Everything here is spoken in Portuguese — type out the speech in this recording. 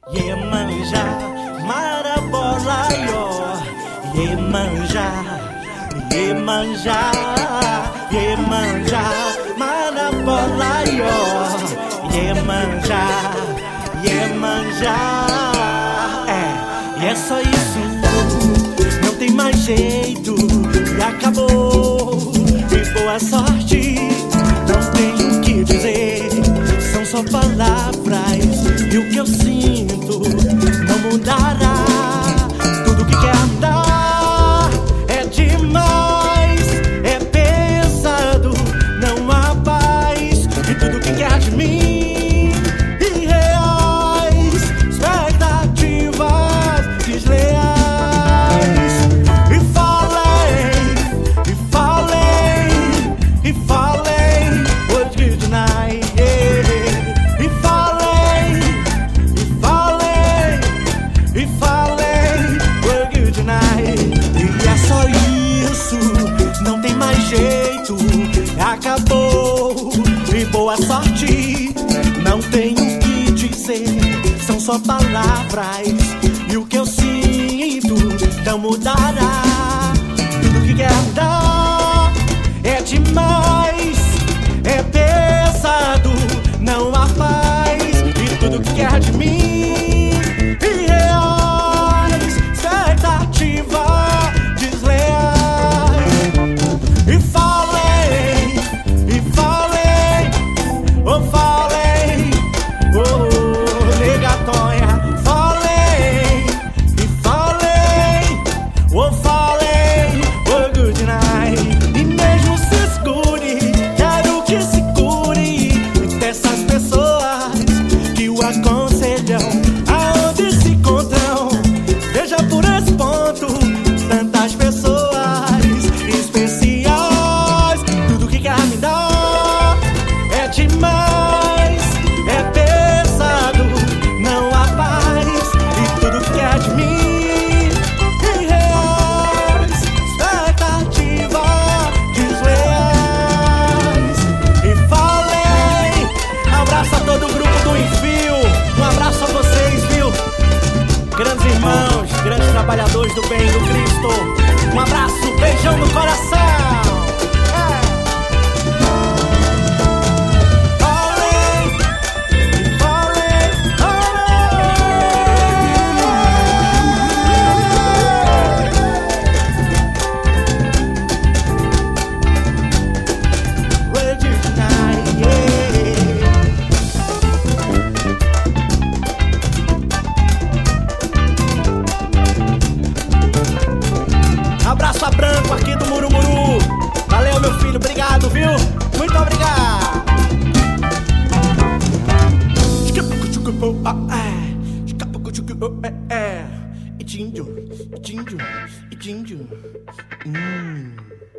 Iemanjá, Marabolaio, Iemanjá, Iemanjá, Iemanjá, Marabolaio, Iemanjá, Iemanjá. E é só isso, não tem mais jeito, e acabou. E boa sorte, não tenho o que dizer, são só palavras, e o que eu sinto não mudará. Tudo que quer dar é demais, é pesado, não há paz. E tudo que quer de mim, irreais, expectativas desleais. E falei, e falei, e falei, hoje good night, yeah. E falei, e falei, e falei, we're good tonight. E é só isso, não tem mais jeito, acabou. E boa sorte, não tenho o que dizer, são só palavras, e o que eu sinto não mudará. Tudo que quer dar é demais, é pesado, não há paz. E tudo que quer de mim, irreais, expectativa desleais. E falei, oh falei, oh negatonha. Falei, oh falei, oh good night. E mesmo se escure, quero que se cure dessas pessoas que o aconselham aonde se encontram. Veja por esse ponto, tantas pessoas especiais. Tudo que quer me dar é demais, é pesado, não há paz. E tudo que quer de mim, irreais, expectativa desleais. E falei, abraço a todo o grupo do Envio, um abraço a vocês, viu? Grandes irmãos, grandes trabalhadores do bem do Cristo. Um abraço, beijão no coração. Abraço a Branco aqui do Murumuru. Valeu, meu filho, obrigado, viu? Muito obrigado. E